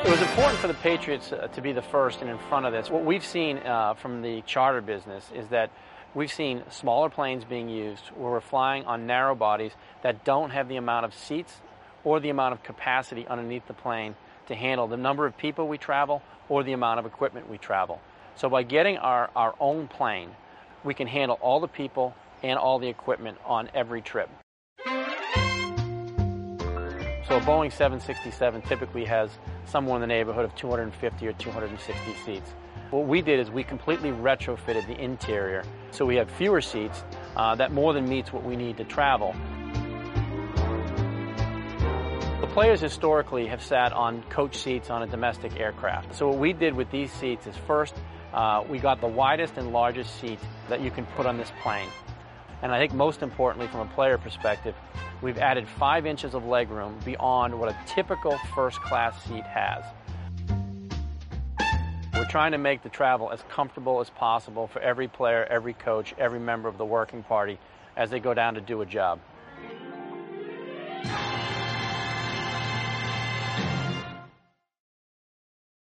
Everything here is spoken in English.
It was important for the Patriots to be the first and in front of this. What we've seen from the charter business is that we've seen smaller planes being used where we're flying on narrow bodies that don't have the amount of seats or the amount of capacity underneath the plane to handle the number of people we travel or the amount of equipment we travel. So by getting our own plane, we can handle all the people and all the equipment on every trip. So a Boeing 767 typically has somewhere in the neighborhood of 250 or 260 seats. What we did is we completely retrofitted the interior so we have fewer seats that more than meets what we need to travel. The players historically have sat on coach seats on a domestic aircraft. So what we did with these seats is first, we got the widest and largest seat that you can put on this plane. And I think most importantly from a player perspective, we've added 5 inches of legroom beyond what a typical first-class seat has. We're trying to make the travel as comfortable as possible for every player, every coach, every member of the working party as they go down to do a job.